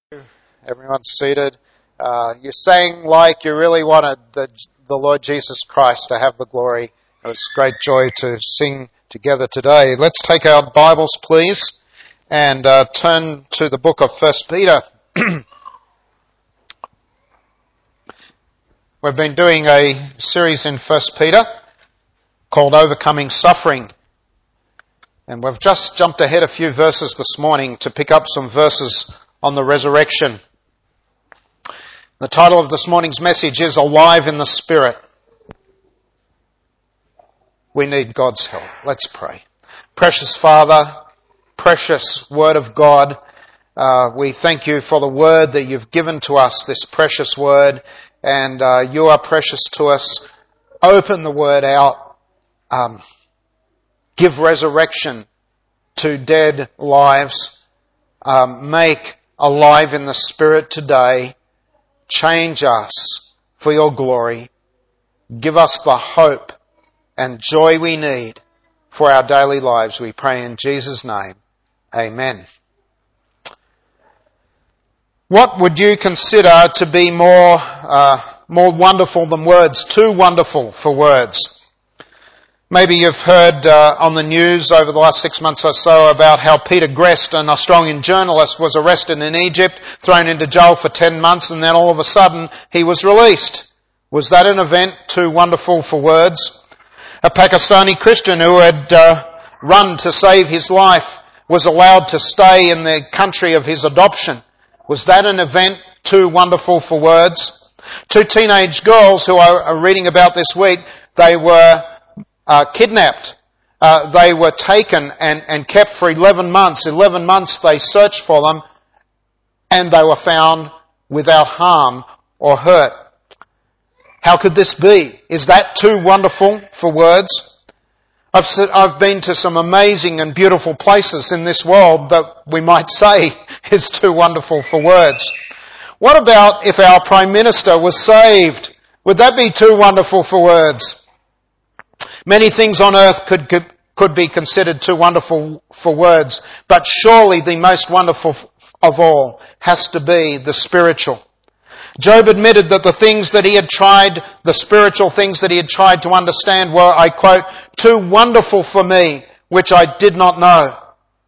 Everyone's seated. You sang like you really wanted the Lord Jesus Christ to have the glory. It was great joy to sing together today. Let's take our Bibles, please, and turn to the book of 1 Peter. We've been doing a series in 1 Peter called Overcoming Suffering. And we've just jumped ahead a few verses this morning to pick up some verses on the resurrection. The title of this morning's message is Alive in the Spirit. We need God's help. Let's pray. Precious Father, precious Word of God, we thank you for the Word that you've given to us, this precious Word, and you are precious to us. Open the Word out. Give resurrection to dead lives. Make alive in the Spirit today. Change us for your glory. Give us the hope and joy we need for our daily lives. We pray in Jesus' name. Amen. What would you consider to be more wonderful than words? Too wonderful for words. Maybe you've heard on the news over the last 6 months or so about how Peter Grest, an Australian journalist, was arrested in Egypt, thrown into jail for 10 months, and then all of a sudden he was released. Was that an event too wonderful for words? A Pakistani Christian who had run to save his life was allowed to stay in the country of his adoption. Was that an event too wonderful for words? Two teenage girls who are reading about this week, they were kidnapped. They were taken and kept for 11 months. 11 months they searched for them and they were found without harm or hurt. How could this be? Is that too wonderful for words? I've been to some amazing and beautiful places in this world that we might say is too wonderful for words. What about if our Prime Minister was saved? Would that be too wonderful for words? Many things on earth could be considered too wonderful for words, but surely the most wonderful of all has to be the spiritual. Job admitted that the things that he had tried, the spiritual things that he had tried to understand were, I quote, too wonderful for me, which I did not know.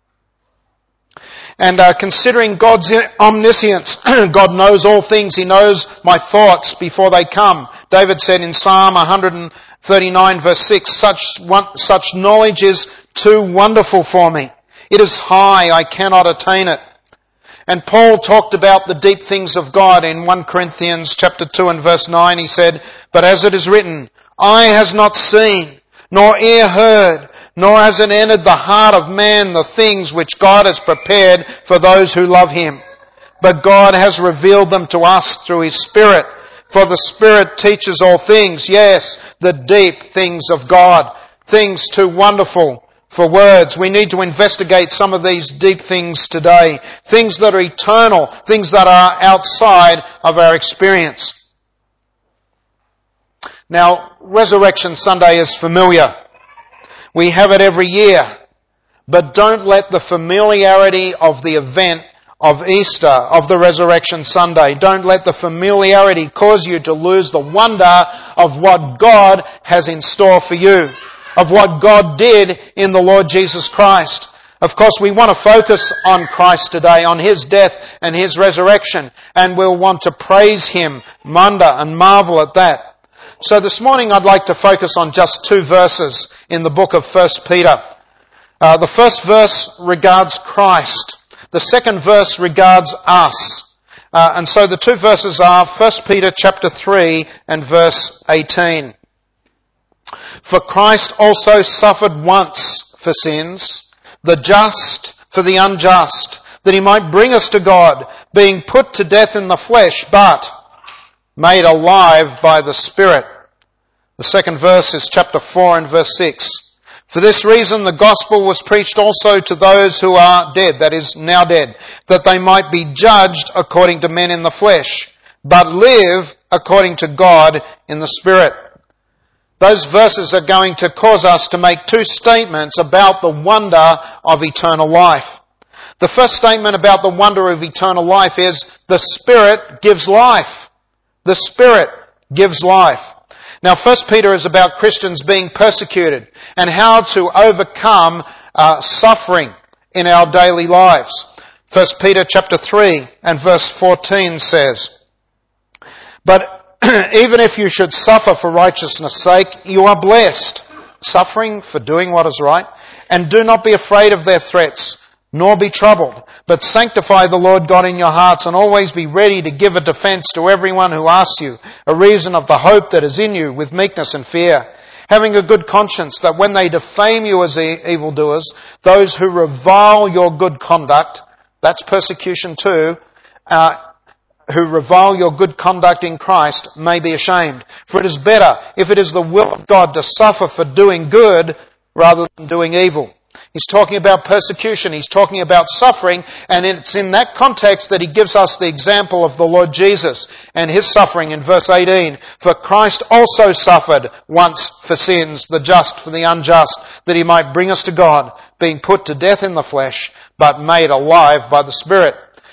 And considering God's omniscience, God knows all things. He knows my thoughts before they come. David said in Psalm 139 verse 6, such knowledge is too wonderful for me. It is high, I cannot attain it. And Paul talked about the deep things of God in 1 Corinthians chapter 2 and verse 9. He said, but as it is written, eye has not seen, nor ear heard, nor has it entered the heart of man the things which God has prepared for those who love him. But God has revealed them to us through his Spirit. For the Spirit teaches all things, yes, the deep things of God, things too wonderful for words. We need to investigate some of these deep things today, things that are eternal, things that are outside of our experience. Now, Resurrection Sunday is familiar. We have it every year, but don't let the familiarity of the event of Easter, of the Resurrection Sunday, don't let the familiarity cause you to lose the wonder of what God has in store for you, of what God did in the Lord Jesus Christ. Of course, we want to focus on Christ today, on his death and his resurrection, and we'll want to praise him, wonder and marvel at that. So this morning I'd like to focus on just two verses in the book of 1 Peter. The first verse regards Christ. The second verse regards us. And so the two verses are 1 Peter chapter 3 and verse 18. For Christ also suffered once for sins, the just for the unjust, that he might bring us to God, being put to death in the flesh, but made alive by the Spirit. The second verse is chapter 4 and verse 6. For this reason the gospel was preached also to those who are dead, that is, now dead, that they might be judged according to men in the flesh, but live according to God in the Spirit. Those verses are going to cause us to make two statements about the wonder of eternal life. The first statement about the wonder of eternal life is the Spirit gives life. The Spirit gives life. Now 1 Peter is about Christians being persecuted and how to overcome suffering in our daily lives. 1 Peter chapter 3 and verse 14 says, "But even if you should suffer for righteousness' sake, you are blessed, suffering for doing what is right, and do not be afraid of their threats, nor be troubled, but sanctify the Lord God in your hearts, and always be ready to give a defense to everyone who asks you a reason of the hope that is in you with meekness and fear, having a good conscience, that when they defame you as evildoers, those who revile your good conduct," that's persecution too, "who revile your good conduct in Christ may be ashamed. For it is better, if it is the will of God, to suffer for doing good rather than doing evil." He's talking about persecution. He's talking about suffering. And it's in that context that he gives us the example of the Lord Jesus and his suffering in verse 18. "For Christ also suffered once for sins, the just for the unjust, that he might bring us to God, being put to death in the flesh, but made alive by the Spirit."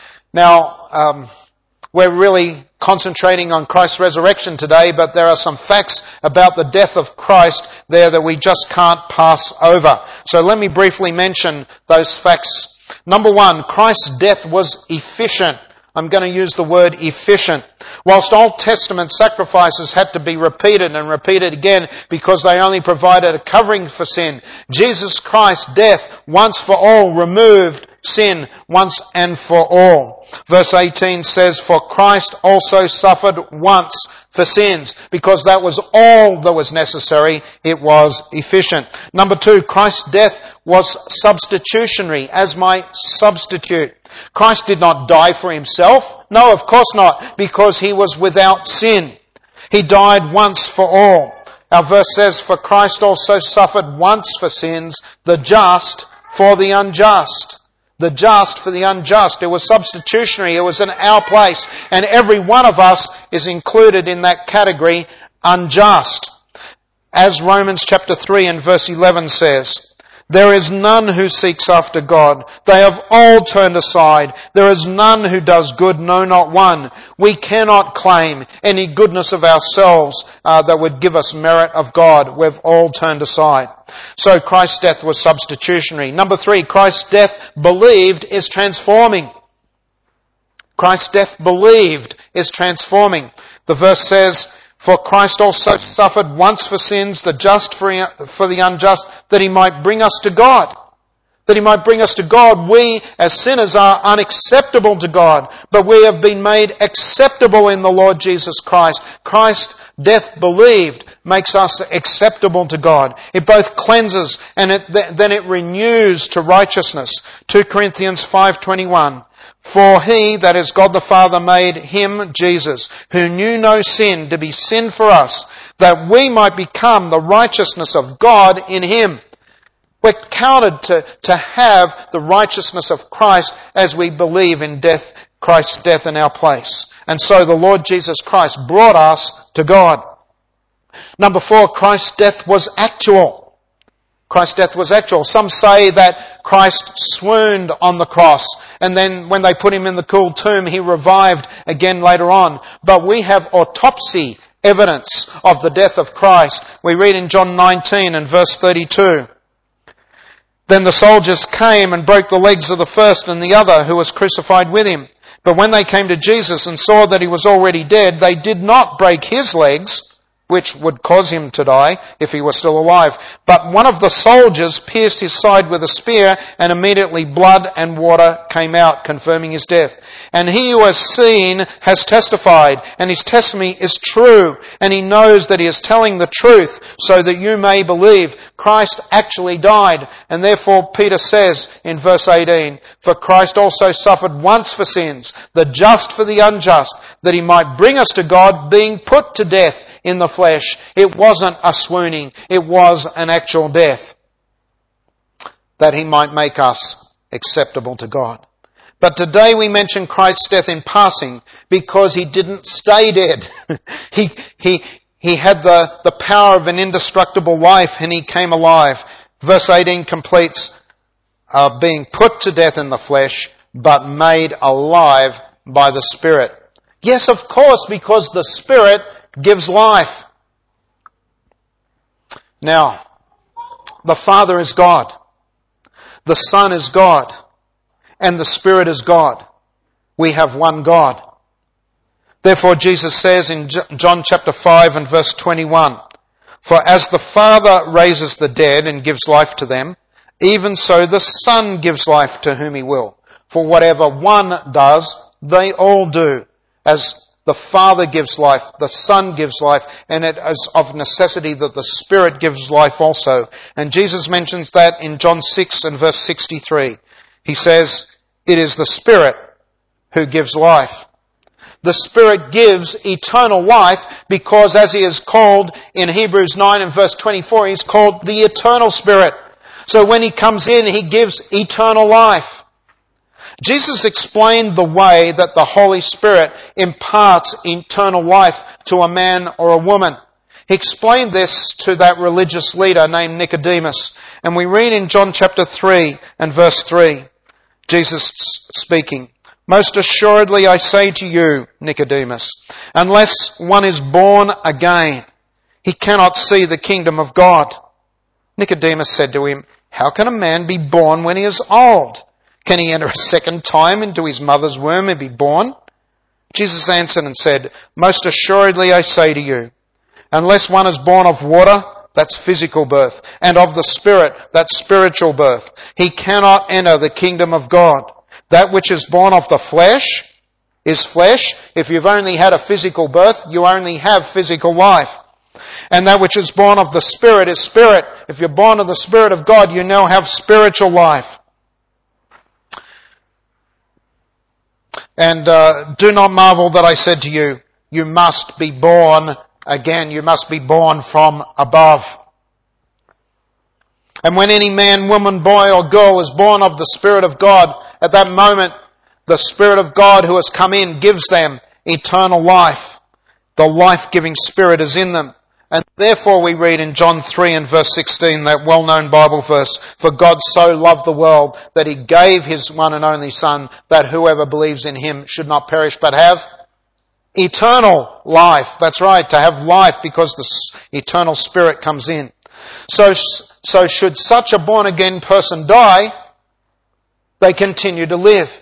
Now, we're really concentrating on Christ's resurrection today, but there are some facts about the death of Christ there that we just can't pass over. So let me briefly mention those facts. Number one, Christ's death was efficient. I'm going to use the word efficient. Whilst Old Testament sacrifices had to be repeated and repeated again because they only provided a covering for sin, Jesus Christ's death once for all removed sin once and for all. Verse 18 says, "For Christ also suffered once for sins," because that was all that was necessary. It was efficient. Number two, Christ's death was substitutionary, as my substitute. Christ did not die for himself. No, of course not, because he was without sin. He died once for all. Our verse says, "For Christ also suffered once for sins, the just for the unjust." The just for the unjust. It was substitutionary. It was in our place. And every one of us is included in that category, unjust. As Romans chapter 3 and verse 11 says, "There is none who seeks after God. They have all turned aside. There is none who does good, no, not one. We cannot claim any goodness of ourselves that would give us merit of God. We've all turned aside." So Christ's death was substitutionary. Number three, Christ's death believed is transforming. Christ's death believed is transforming. The verse says, "For Christ also suffered once for sins, the just for the unjust, that he might bring us to God." That he might bring us to God. We as sinners are unacceptable to God, but we have been made acceptable in the Lord Jesus Christ. Christ's death believed makes us acceptable to God. It both cleanses and then it renews to righteousness. 2 Corinthians 5:21. "For he," that is God the Father, "made him," Jesus, "who knew no sin, to be sin for us, that we might become the righteousness of God in him." We're counted to have the righteousness of Christ as we believe in Christ's death in our place. And so the Lord Jesus Christ brought us to God. Number four, Christ's death was actual. Christ's death was actual. Some say that Christ swooned on the cross, and then when they put him in the cool tomb, he revived again later on. But we have autopsy evidence of the death of Christ. We read in John 19 and verse 32. "Then the soldiers came and broke the legs of the first and the other who was crucified with him. But when they came to Jesus and saw that he was already dead, they did not break his legs, which would cause him to die if he were still alive. But one of the soldiers pierced his side with a spear, and immediately blood and water came out, confirming his death. And he who has seen has testified, and his testimony is true, and he knows that he is telling the truth, so that you may believe." Christ actually died, and therefore Peter says in verse 18, "For Christ also suffered once for sins, the just for the unjust, that he might bring us to God, being put to death in the flesh." It wasn't a swooning, it was an actual death, that he might make us acceptable to God. But today we mention Christ's death in passing because he didn't stay dead. He had the power of an indestructible life, and he came alive. Verse 18 completes are being put to death in the flesh, but made alive by the Spirit. Yes, of course, because the Spirit gives life. Now, the Father is God, the Son is God, and the Spirit is God. We have one God. Therefore, Jesus says in John chapter 5 and verse 21, "For as the Father raises the dead and gives life to them, even so the Son gives life to whom he will. For whatever one does, they all do. As the Father gives life, the Son gives life, and it is of necessity that the Spirit gives life also." And Jesus mentions that in John 6 and verse 63. He says, "It is the Spirit who gives life." The Spirit gives eternal life because, as he is called in Hebrews 9 and verse 24, he's called the eternal Spirit. So when he comes in, he gives eternal life. Jesus explained the way that the Holy Spirit imparts eternal life to a man or a woman. He explained this to that religious leader named Nicodemus. And we read in John chapter 3 and verse 3, Jesus speaking, "Most assuredly I say to you, Nicodemus, unless one is born again, he cannot see the kingdom of God." Nicodemus said to him, "How can a man be born when he is old? Can he enter a second time into his mother's womb and be born?" Jesus answered and said, "Most assuredly I say to you, unless one is born of water," that's physical birth, "and of the Spirit," that's spiritual birth, he cannot enter the kingdom of God. That which is born of the flesh is flesh. If you've only had a physical birth, you only have physical life. And that which is born of the Spirit is spirit. If you're born of the Spirit of God, you now have spiritual life. And do not marvel that I said to you, you must be born again. You must be born from above. And when any man, woman, boy or girl is born of the Spirit of God, at that moment the Spirit of God who has come in gives them eternal life. The life-giving Spirit is in them. And therefore we read in John 3 and verse 16, that well-known Bible verse, "For God so loved the world that he gave his one and only Son, that whoever believes in him should not perish but have eternal life." That's right, to have life because the eternal Spirit comes in. So should such a born-again person die, they continue to live.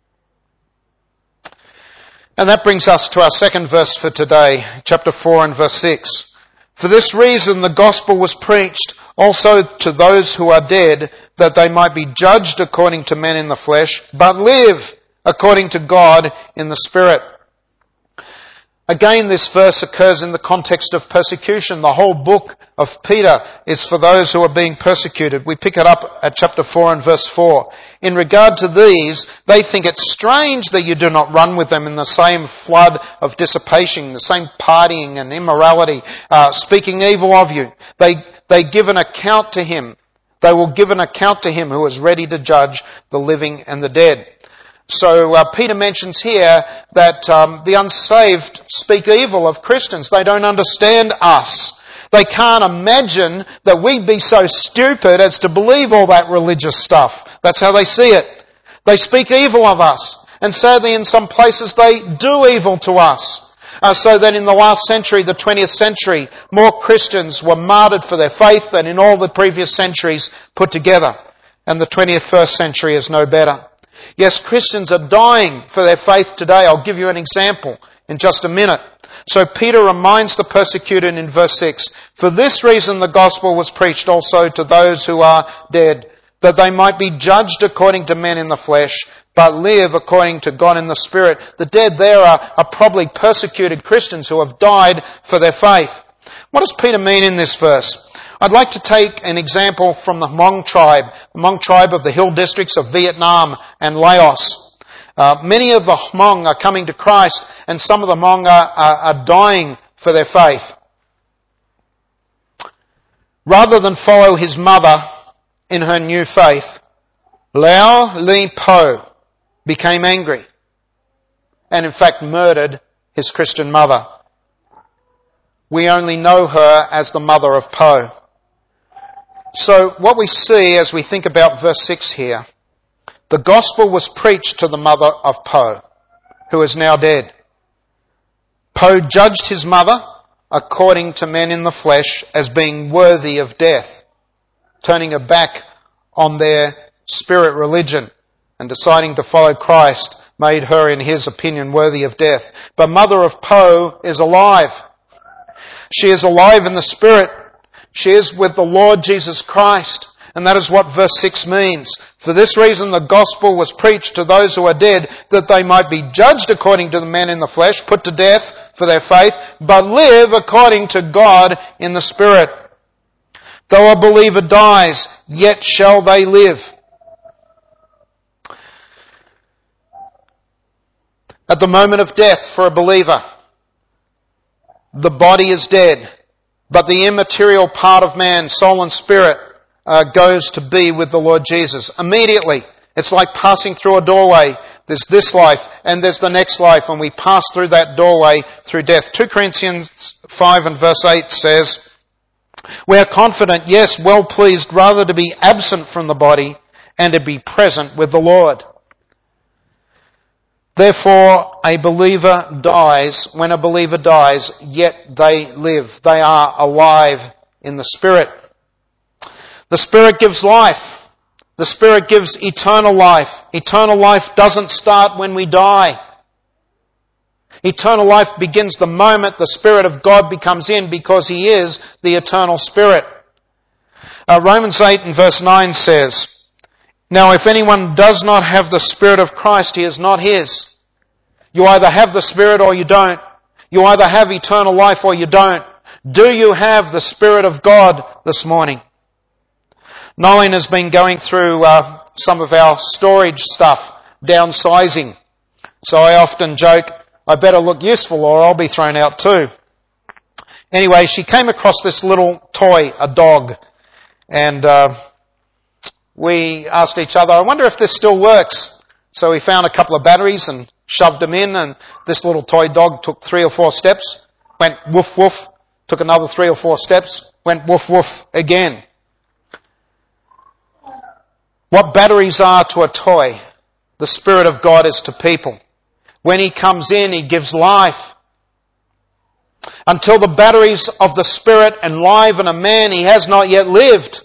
And that brings us to our second verse for today, chapter 4 and verse 6. "For this reason the gospel was preached also to those who are dead, that they might be judged according to men in the flesh, but live according to God in the Spirit." Again, this verse occurs in the context of persecution. The whole book of Peter is for those who are being persecuted. We pick it up at chapter 4 and verse 4. "In regard to these, they think it strange that you do not run with them in the same flood of dissipation, the same partying and immorality, speaking evil of you. They give an account to him. They will give an account to him who is ready to judge the living and the dead." So Peter mentions here that the unsaved speak evil of Christians. They don't understand us. They can't imagine that we'd be so stupid as to believe all that religious stuff. That's how they see it. They speak evil of us. And sadly, in some places, they do evil to us. So that in the last century, the 20th century, more Christians were martyred for their faith than in all the previous centuries put together. And the 21st century is no better. Yes, Christians are dying for their faith today. I'll give you an example in just a minute. So Peter reminds the persecuted in verse 6, "For this reason the gospel was preached also to those who are dead, that they might be judged according to men in the flesh, but live according to God in the Spirit." The dead there are probably persecuted Christians who have died for their faith. What does Peter mean in this verse? I'd like to take an example from the Hmong tribe of the hill districts of Vietnam and Laos. Many of the Hmong are coming to Christ, and some of the Hmong are dying for their faith. Rather than follow his mother in her new faith, Lao Li Po became angry and in fact murdered his Christian mother. We only know her as the mother of Po. So what we see as we think about verse 6 here, the gospel was preached to the mother of Po, who is now dead. Po judged his mother according to men in the flesh as being worthy of death, turning her back on their spirit religion and deciding to follow Christ made her, in his opinion, worthy of death. But mother of Po is alive. She is alive in the Spirit. She is with the Lord Jesus Christ. And that is what verse 6 means. For this reason the gospel was preached to those who are dead, that they might be judged according to the men in the flesh, put to death for their faith, but live according to God in the Spirit. Though a believer dies, yet shall they live. At the moment of death for a believer, the body is dead, but the immaterial part of man, soul and spirit, goes to be with the Lord Jesus. Immediately, it's like passing through a doorway. There's this life and there's the next life, and we pass through that doorway through death. 2 Corinthians 5 and verse 8 says, "We are confident, yes, well pleased, rather to be absent from the body and to be present with the Lord." Therefore, a believer dies. When a believer dies, yet they live. They are alive in the Spirit. The Spirit gives life. The Spirit gives eternal life. Eternal life doesn't start when we die. Eternal life begins the moment the Spirit of God becomes in, because He is the eternal Spirit. Romans 8 and verse 9 says, "Now if anyone does not have the Spirit of Christ, he is not his." You either have the Spirit or you don't. You either have eternal life or you don't. Do you have the Spirit of God this morning? Nolene has been going through some of our storage stuff, downsizing. So I often joke, I better look useful or I'll be thrown out too. Anyway, she came across this little toy, a dog. And we asked each other, I wonder if this still works. So we found a couple of batteries and shoved them in, and this little toy dog took 3 or 4 steps, went woof woof, took another 3 or 4 steps, went woof woof again. What batteries are to a toy, the Spirit of God is to people. When He comes in, He gives life. Until the batteries of the Spirit enliven a man, he has not yet lived.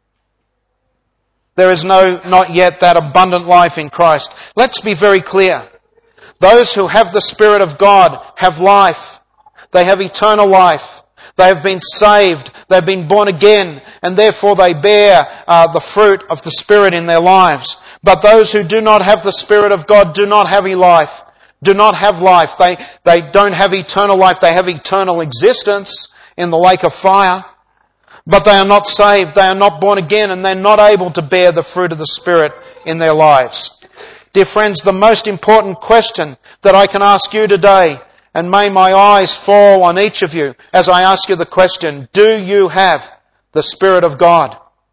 There is not yet that abundant life in Christ. Let's be very clear. Those who have the Spirit of God have life. They have eternal life. They have been saved. They've been born again, and therefore they bear the fruit of the Spirit in their lives. But those who do not have the Spirit of God do not have life. Do not have life. They don't have eternal life. They have eternal existence in the lake of fire. But they are not saved. They are not born again, and they're not able to bear the fruit of the Spirit in their lives. Dear friends, the most important question that I can ask you today, and may my eyes fall on each of you as I ask you the question, do you have the Spirit of God?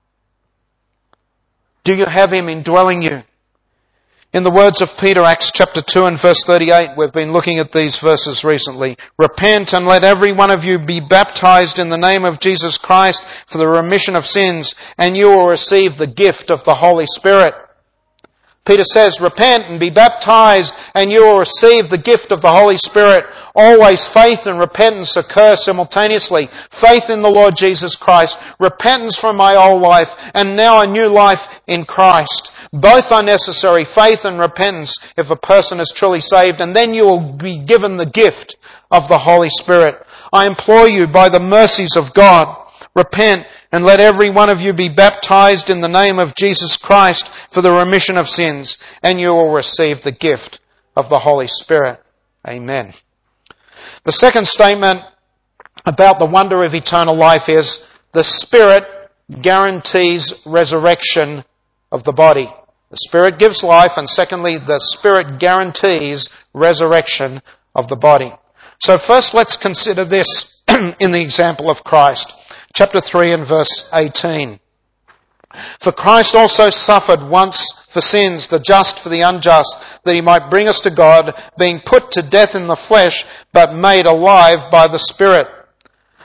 Do you have Him indwelling you? In the words of Peter, Acts chapter 2 and verse 38, we've been looking at these verses recently. Repent and let every one of you be baptized in the name of Jesus Christ for the remission of sins, and you will receive the gift of the Holy Spirit. Peter says, repent and be baptized and you will receive the gift of the Holy Spirit. Always faith and repentance occur simultaneously. Faith in the Lord Jesus Christ, repentance from my old life, and now a new life in Christ. Both are necessary, faith and repentance, if a person is truly saved, and then you will be given the gift of the Holy Spirit. I implore you by the mercies of God, repent and let every one of you be baptized in the name of Jesus Christ for the remission of sins, and you will receive the gift of the Holy Spirit. Amen. The second statement about the wonder of eternal life is the Spirit guarantees resurrection of the body. The Spirit gives life, and secondly, the Spirit guarantees resurrection of the body. So first let's consider this in the example of Christ. Chapter 3 and verse 18. For Christ also suffered once for sins, the just for the unjust, that He might bring us to God, being put to death in the flesh, but made alive by the Spirit.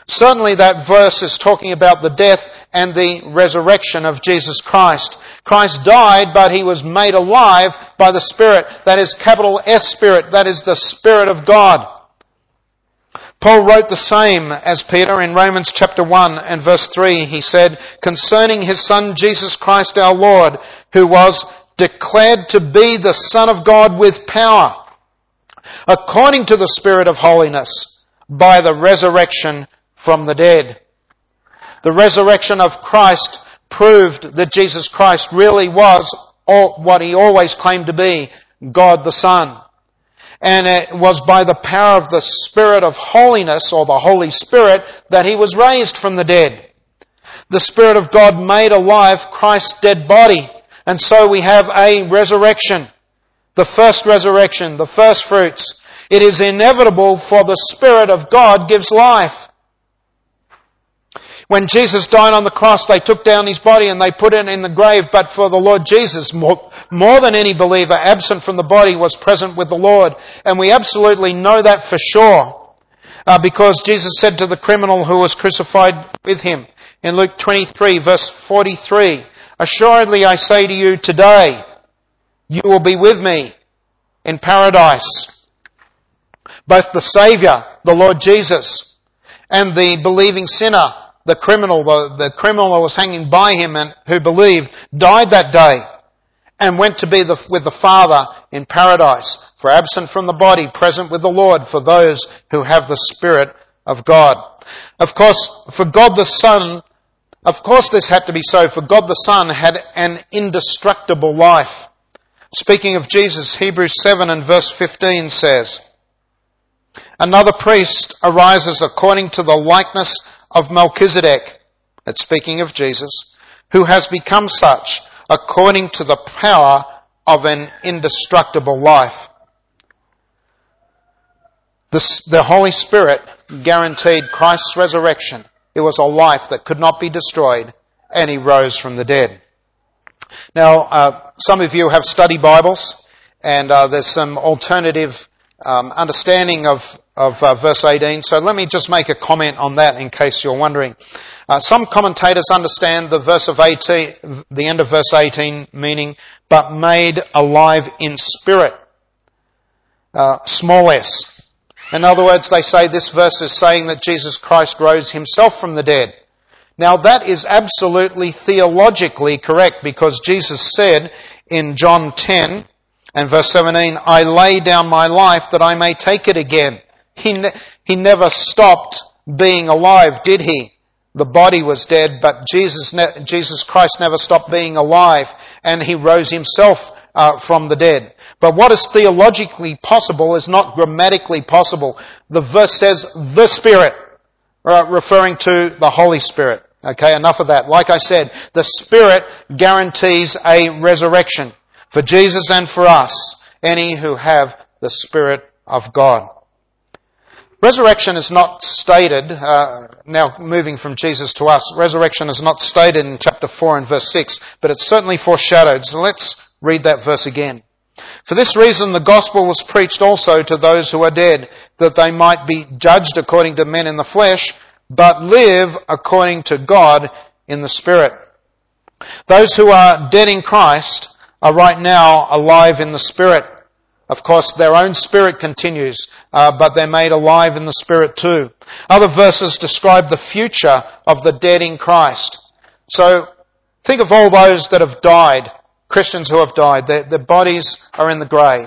Certainly that verse is talking about the death and the resurrection of Jesus Christ. Christ died, but he was made alive by the Spirit. That is capital S Spirit. That is the Spirit of God. Paul wrote the same as Peter in Romans chapter 1 and verse 3. He said, concerning his Son Jesus Christ our Lord, who was declared to be the Son of God with power, according to the Spirit of holiness, by the resurrection from the dead. The resurrection of Christ proved that Jesus Christ really was what he always claimed to be, God the Son. And it was by the power of the Spirit of holiness, or the Holy Spirit, that he was raised from the dead. The Spirit of God made alive Christ's dead body. And so we have a resurrection. The first resurrection, the first fruits. It is inevitable, for the Spirit of God gives life. When Jesus died on the cross, they took down his body and they put it in the grave. But for the Lord Jesus, more than any believer absent from the body was present with the Lord. And we absolutely know that for sure. Because Jesus said to the criminal who was crucified with him in Luke 23 verse 43, assuredly I say to you today, you will be with me in paradise. Both the Saviour, the Lord Jesus, and the believing sinner, the criminal who was hanging by him and who believed, died that day and went to be with the Father in paradise. For absent from the body, present with the Lord, for those who have the Spirit of God. Of course, for God the Son, of course this had to be so, for God the Son had an indestructible life. Speaking of Jesus, Hebrews 7 and verse 15 says, another priest arises according to the likeness of Melchizedek, that's speaking of Jesus, who has become such according to the power of an indestructible life. The Holy Spirit guaranteed Christ's resurrection. It was a life that could not be destroyed, and he rose from the dead. Now, some of you have study Bibles, and there's some alternative understanding of verse 18. So let me just make a comment on that in case you're wondering. Some commentators understand the end of verse 18 meaning, but made alive in spirit. Small s. In other words, they say this verse is saying that Jesus Christ rose himself from the dead. Now that is absolutely theologically correct, because Jesus said in John 10 and verse 17, I lay down my life that I may take it again. He never stopped being alive, did he? The body was dead, but Jesus Christ never stopped being alive, and he rose himself from the dead. But what is theologically possible is not grammatically possible. The verse says the Spirit, referring to the Holy Spirit. Okay, enough of that. Like I said, the Spirit guarantees a resurrection for Jesus and for us, any who have the Spirit of God. Resurrection is not stated, now moving from Jesus to us, resurrection is not stated in chapter 4 and verse 6, but it's certainly foreshadowed. So let's read that verse again. For this reason the gospel was preached also to those who are dead, that they might be judged according to men in the flesh, but live according to God in the Spirit. Those who are dead in Christ are right now alive in the Spirit. Of course, their own spirit continues, but they're made alive in the Spirit too. Other verses describe the future of the dead in Christ. So think of all those that have died, Christians who have died. Their bodies are in the grave.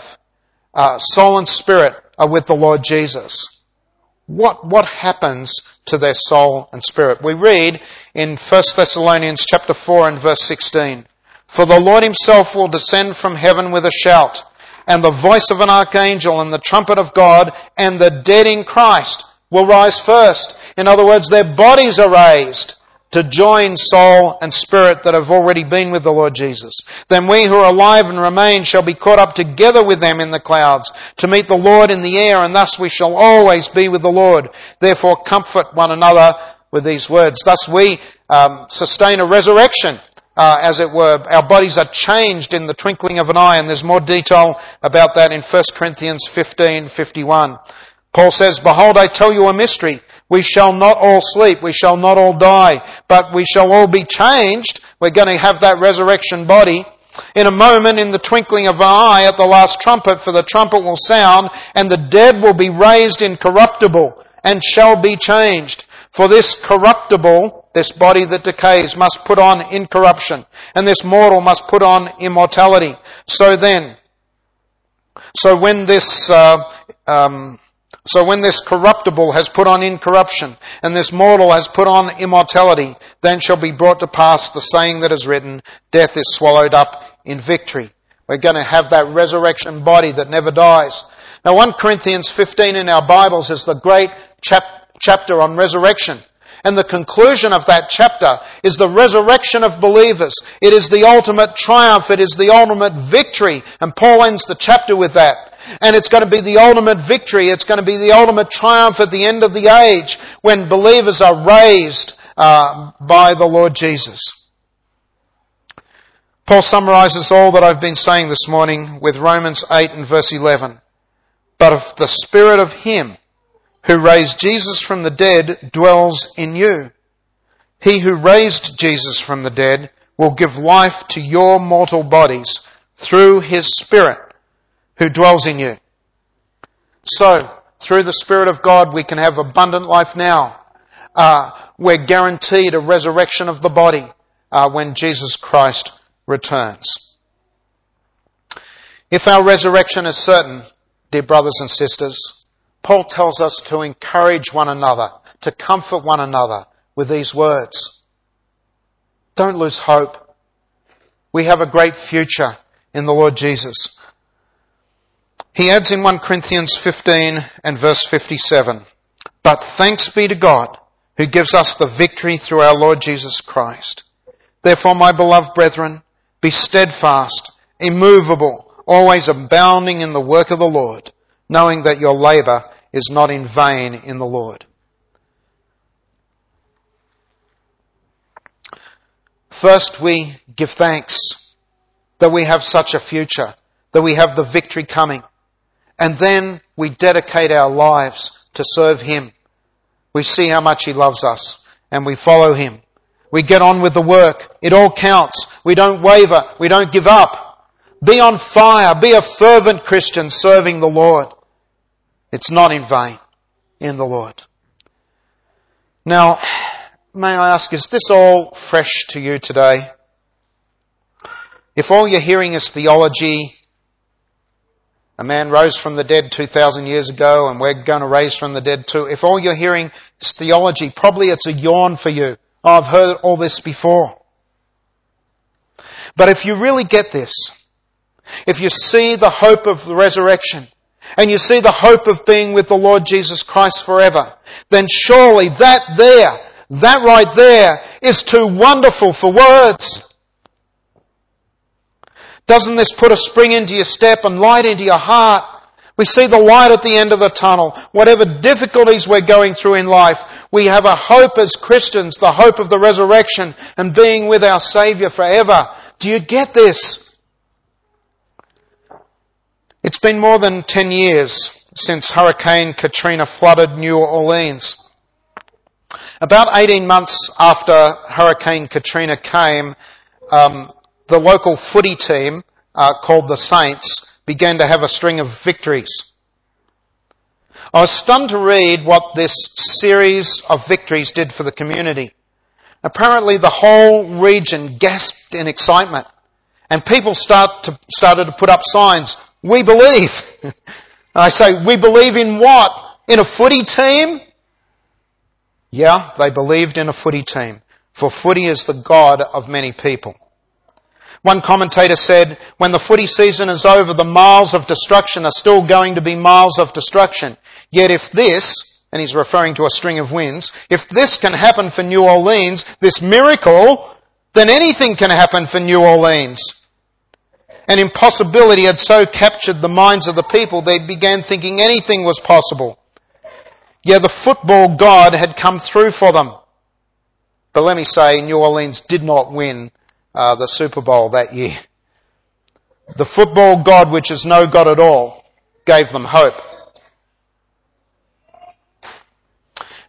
Soul and spirit are with the Lord Jesus. What happens to their soul and spirit? We read in 1 Thessalonians chapter 4 and verse 16, for the Lord himself will descend from heaven with a shout, and the voice of an archangel, and the trumpet of God, and the dead in Christ will rise first. In other words, their bodies are raised to join soul and spirit that have already been with the Lord Jesus. Then we who are alive and remain shall be caught up together with them in the clouds to meet the Lord in the air, and thus we shall always be with the Lord. Therefore comfort one another with these words. Thus we sustain a resurrection. As it were, our bodies are changed in the twinkling of an eye, and there's more detail about that in 1 Corinthians 15:51. Paul says, behold, I tell you a mystery. We shall not all sleep. We shall not all die, but we shall all be changed. We're going to have that resurrection body in a moment, in the twinkling of an eye, at the last trumpet, for the trumpet will sound, and the dead will be raised incorruptible and shall be changed. For this corruptible, this body that decays, must put on incorruption, and this mortal must put on immortality. So when this corruptible has put on incorruption, and this mortal has put on immortality, then shall be brought to pass the saying that is written, death is swallowed up in victory. We're going to have that resurrection body that never dies. Now 1 Corinthians 15 in our Bibles is the great chapter on resurrection. And the conclusion of that chapter is the resurrection of believers. It is the ultimate triumph. It is the ultimate victory. And Paul ends the chapter with that. And it's going to be the ultimate victory. It's going to be the ultimate triumph at the end of the age when believers are raised by the Lord Jesus. Paul summarizes all that I've been saying this morning with Romans 8 and verse 11. But if the Spirit of Him who raised Jesus from the dead dwells in you, He who raised Jesus from the dead will give life to your mortal bodies through His Spirit who dwells in you. So, through the Spirit of God, we can have abundant life now. We're guaranteed a resurrection of the body when Jesus Christ returns. If our resurrection is certain, dear brothers and sisters, Paul tells us to encourage one another, to comfort one another with these words. Don't lose hope. We have a great future in the Lord Jesus. He adds in 1 Corinthians 15 and verse 57, but thanks be to God who gives us the victory through our Lord Jesus Christ. Therefore, my beloved brethren, be steadfast, immovable, always abounding in the work of the Lord, knowing that your labour is not in vain in the Lord. First, we give thanks that we have such a future, that we have the victory coming. And then we dedicate our lives to serve Him. We see how much He loves us and we follow Him. We get on with the work. It all counts. We don't waver. We don't give up. Be on fire. Be a fervent Christian serving the Lord. It's not in vain in the Lord. Now, may I ask, is this all fresh to you today? If all you're hearing is theology, a man rose from the dead 2,000 years ago and we're going to raise from the dead too. If all you're hearing is theology, probably it's a yawn for you. Oh, I've heard all this before. But if you really get this, if you see the hope of the resurrection and you see the hope of being with the Lord Jesus Christ forever, then surely that right there is too wonderful for words. Doesn't this put a spring into your step and light into your heart? We see the light at the end of the tunnel. Whatever difficulties we're going through in life, we have a hope as Christians, the hope of the resurrection and being with our Saviour forever. Do you get this? It's been more than 10 years since Hurricane Katrina flooded New Orleans. About 18 months after Hurricane Katrina came, the local footy team, called the Saints, began to have a string of victories. I was stunned to read what this series of victories did for the community. Apparently the whole region gasped in excitement and people started to put up signs. We believe. I say, we believe in what? In a footy team? Yeah, they believed in a footy team. For footy is the god of many people. One commentator said, when the footy season is over, the miles of destruction are still going to be miles of destruction. Yet if this, and he's referring to a string of wins, if this can happen for New Orleans, this miracle, then anything can happen for New Orleans. An impossibility had so captured the minds of the people, they began thinking anything was possible. Yeah, the football god had come through for them. But let me say, New Orleans did not win the Super Bowl that year. The football god, which is no god at all, gave them hope.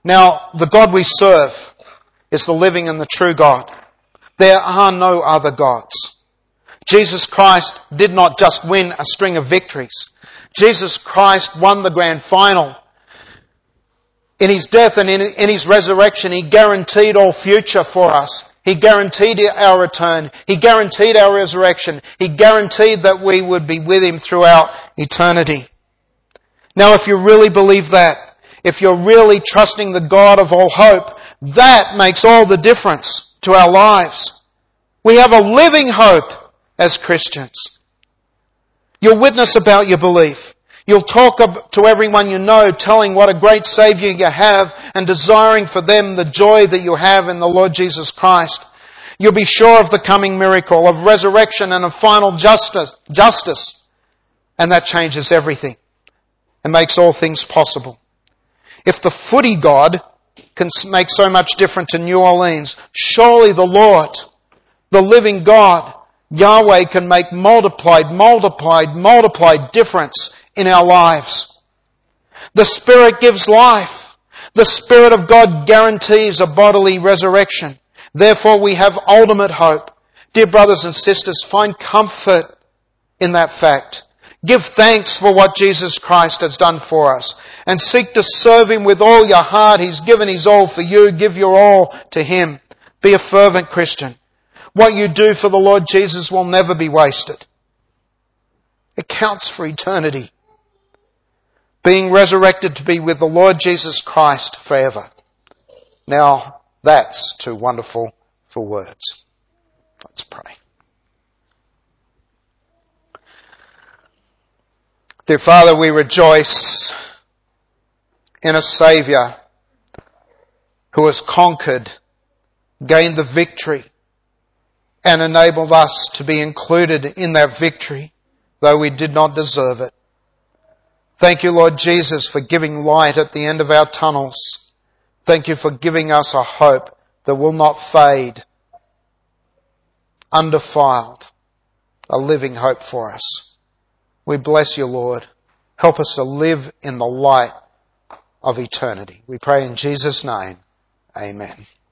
Now, the God we serve is the living and the true God. There are no other gods. Jesus Christ did not just win a string of victories. Jesus Christ won the grand final. In His death and in His resurrection, He guaranteed all future for us. He guaranteed our return. He guaranteed our resurrection. He guaranteed that we would be with Him throughout eternity. Now, if you really believe that, if you're really trusting the God of all hope, that makes all the difference to our lives. We have a living hope as Christians. You'll witness about your belief. You'll talk to everyone you know, telling what a great Saviour you have and desiring for them the joy that you have in the Lord Jesus Christ. You'll be sure of the coming miracle, of resurrection and of final justice. And that changes everything and makes all things possible. If the footy God can make so much difference in New Orleans, surely the Lord, the living God, Yahweh, can make multiplied difference in our lives. The Spirit gives life. The Spirit of God guarantees a bodily resurrection. Therefore we have ultimate hope. Dear brothers and sisters, find comfort in that fact. Give thanks for what Jesus Christ has done for us and seek to serve Him with all your heart. He's given His all for you. Give your all to Him. Be a fervent Christian. What you do for the Lord Jesus will never be wasted. It counts for eternity. Being resurrected to be with the Lord Jesus Christ forever. Now, that's too wonderful for words. Let's pray. Dear Father, we rejoice in a Saviour who has conquered, gained the victory, and enabled us to be included in that victory, though we did not deserve it. Thank you, Lord Jesus, for giving light at the end of our tunnels. Thank you for giving us a hope that will not fade, undefiled, a living hope for us. We bless you, Lord. Help us to live in the light of eternity. We pray in Jesus' name. Amen.